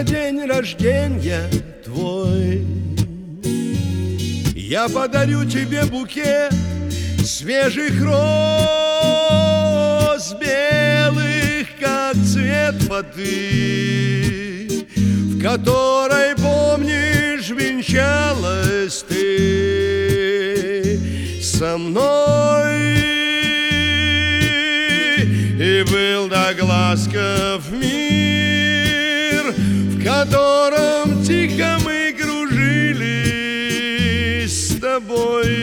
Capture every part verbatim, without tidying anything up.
на день рождения твой я подарю тебе букет свежих роз, белых, как цвет воды, в которой, помнишь, венчалась ты со мной. И был так ласков мир, в котором тихо мы кружились с тобой.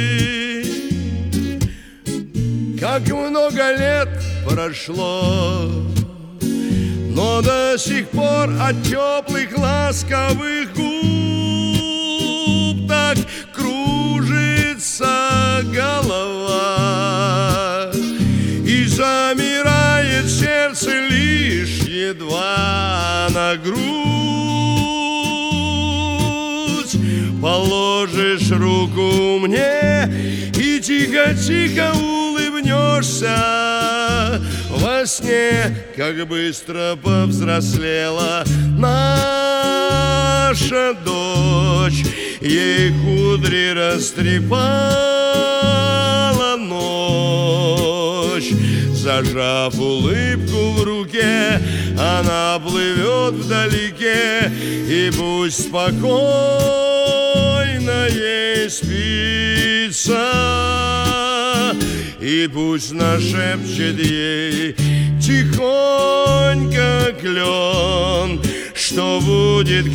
Как много лет прошло, но до сих пор от теплых ласковых губ так кружится голова, и замирает сердце лишь едва на грудь положишь руку мне и тихо-тихо улыбнешься во сне. Как быстро повзрослела наша дочь, ей кудри растрепала ночь. Зажав улыбку в руке, она плывет вдалеке, и пусть спокойно ей спится, и пусть нашепчет ей тихонько клен, что будет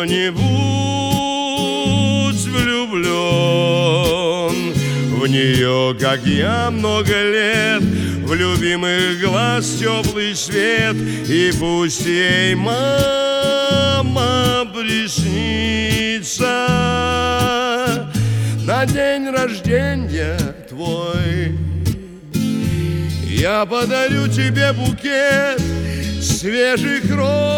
кто-нибудь влюблен в нее, как я, много лет, в любимых глаз теплый свет, и пусть ей мама приснится на день рождения твой. Я подарю тебе букет свежих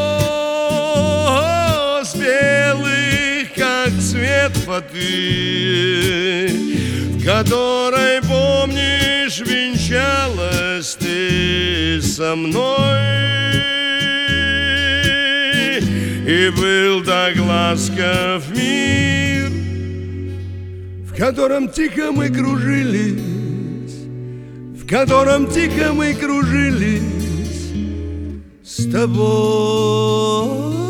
роз, белых, как цвет воды, в которой, помнишь, венчалась ты со мной. И был так ласков мир, в котором тихо мы кружились, в котором тихо мы кружились с тобой.